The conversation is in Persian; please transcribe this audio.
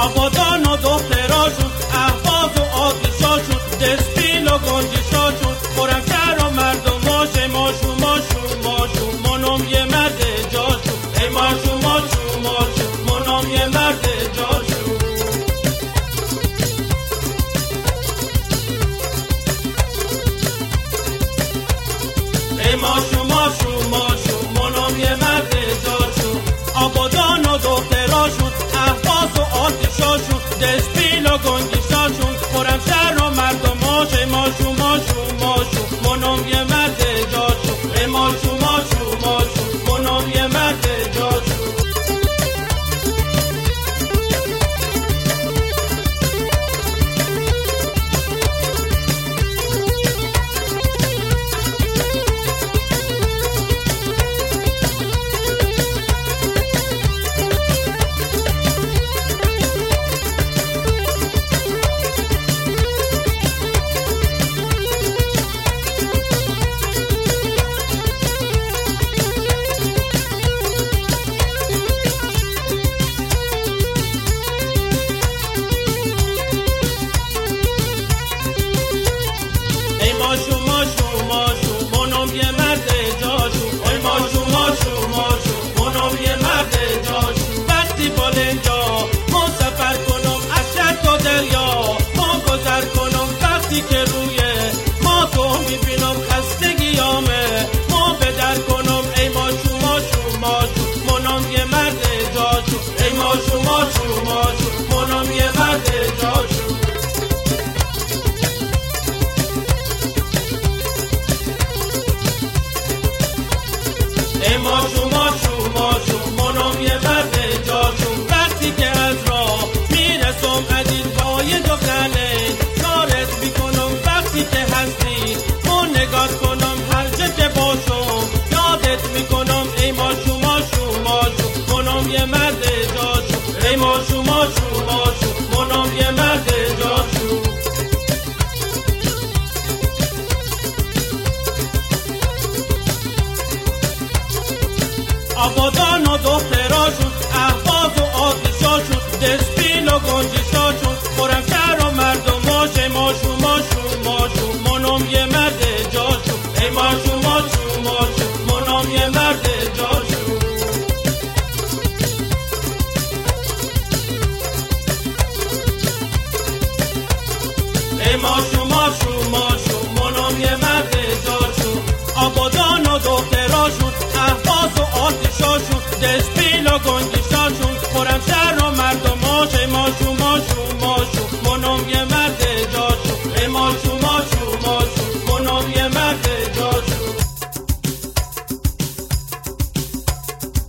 آبادان و دختراشون، اهواز و آتیشاشون، دسپیل و گنجشاشون، خرمشهر و مردماش، ماشو ماشو ماشو منم یه مرد جاشون، ای ماشو ماشو ماشو منم یه مرد جاشون. ای ماشو ماشو ماشو منم یه مرد جاشون. آبادان و دختراشون، اهواز و آتیشاشون، دسپیل و گنجشاشون، خرمشهر و مردماش، ماشو ماشو ماشو منم یه مرد جاشون، ای ماشو ماشو ماشو منم یه مرد جاشون. ماشو ماشو ماشو منم یه مرد جاشون، ای ماشو ماشو ماشو منم یه مرد جاشون. وقتی بالنجا ما سفر کنم از شط و دریا ما گذر کنم، وقتی که روی ما تو میبینم خستگیامه ما بدر کنم، ای ماشو ماشو ماشو منم یه مرد جاشون، ای ماشو ماشو ماشو منم یه مرد جاشون. ای ماشو ماشو ماشو منم یه مرد جاشون. وقتی که از راه میرسم عزیز پای دختره کارت میکنم، وقتی که هستی من نگات کنم هر جا که باشم یادت میکنم، ای ماشو ماشو ماشو منم یه مرد جاشون، ای ماشو ماشو ماشو منم یه مرد جاشون. آبادان و دختراشون، اهواز و آتیشاشون، دسپیل و گنجشاشون، خرمشهر و مردماش، ماشو ماشو ماشو منم یه مرد جاشون، ای ماشو ماشو ماشو منم یه مرد جاشون.